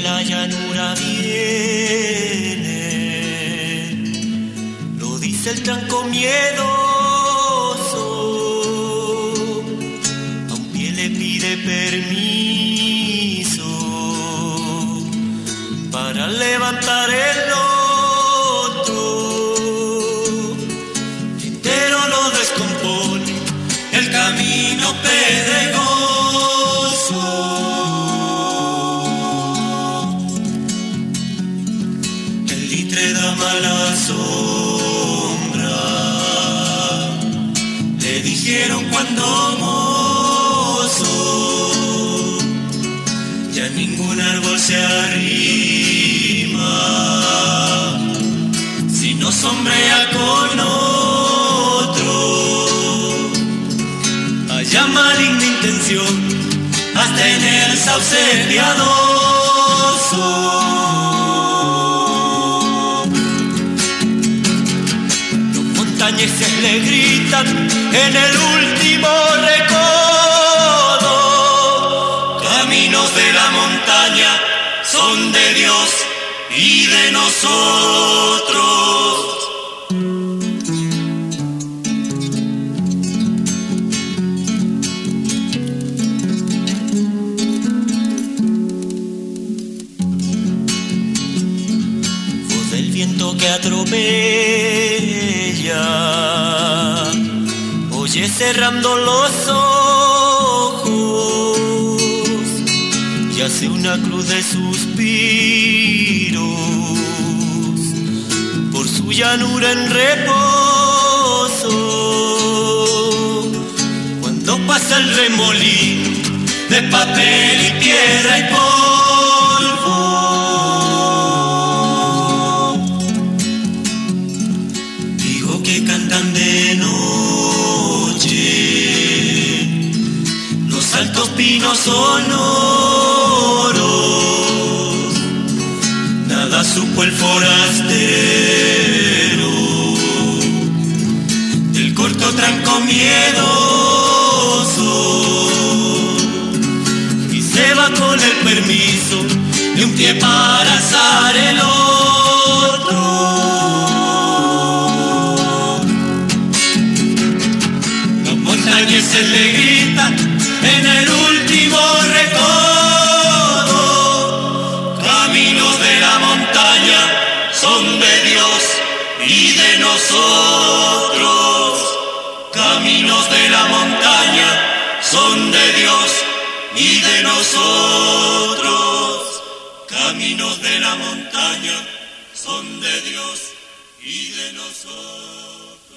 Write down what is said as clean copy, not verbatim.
la llanura viene, lo dice el tranco miedoso, a un pie le pide permiso para levantar el otro, entero lo descompone el camino pedregoso. Da mala sombra, le dijeron cuando mozo, ya ningún árbol se arrima, si no sombrea con otro, haya maligna intención, hasta en el sauce piadoso. Montañeses le gritan en el último recodo, caminos de la montaña son de Dios y de nosotros. Voz del viento que atropella, oye cerrando los ojos y hace una cruz de suspiros por su llanura en reposo. Cuando pasa el remolino de papel y piedra y polvo, digo que cantan de noche los altos pinos sonoros, nada supo el forastero del corto tranco miedoso, y se va con el permiso de un pie para alzar el otro. Se le gritan en el último recodo, caminos de la montaña son de Dios y de nosotros, caminos de la montaña son de Dios y de nosotros, caminos de la montaña son de Dios y de nosotros.